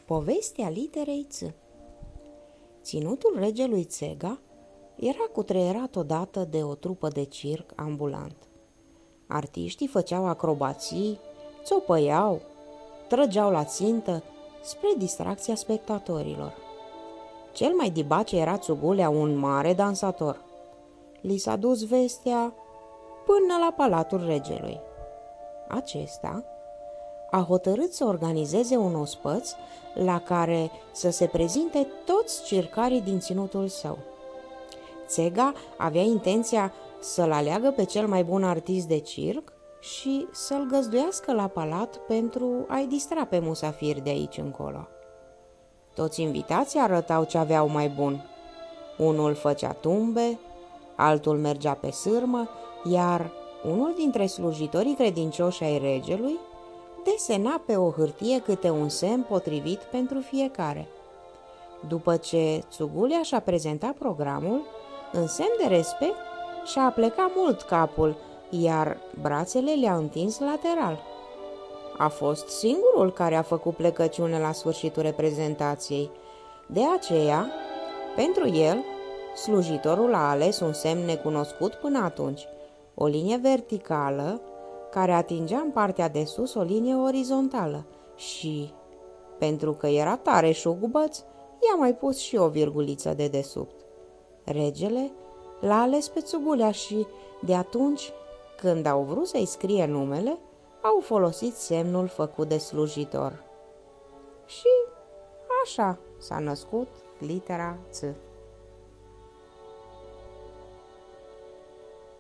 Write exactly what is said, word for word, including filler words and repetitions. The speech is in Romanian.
Povestea literei Ț. Ținutul regelui Țega era cutreierat odată de o trupă de circ ambulant. Artiștii făceau acrobații, țopăiau, trăgeau la țintă spre distracția spectatorilor. Cel mai dibace era Țugulea, un mare dansator. Li s-a dus vestea până la palatul regelui. Acesta a hotărât să organizeze un ospăț la care să se prezinte toți circarii din ținutul său. Țega avea intenția să-l aleagă pe cel mai bun artist de circ și să-l găzduiască la palat pentru a-i distra pe musafiri de aici încolo. Toți invitații arătau ce aveau mai bun. Unul făcea tumbe, altul mergea pe sârmă, iar unul dintre slujitorii credincioși ai regelui desena pe o hârtie câte un semn potrivit pentru fiecare. După ce Țugulea și-a prezentat programul, în semn de respect, și-a aplecat mult capul, iar brațele le-a întins lateral. A fost singurul care a făcut plecăciune la sfârșitul reprezentației. De aceea, pentru el, slujitorul a ales un semn necunoscut până atunci, o linie verticală care atingea în partea de sus o linie orizontală și, pentru că era tare șugubăț, i-a mai pus și o virguliță de desubt. Regele l-a ales pe Țugulea și, de atunci, când au vrut să-i scrie numele, au folosit semnul făcut de slujitor. Și așa s-a născut litera Ț.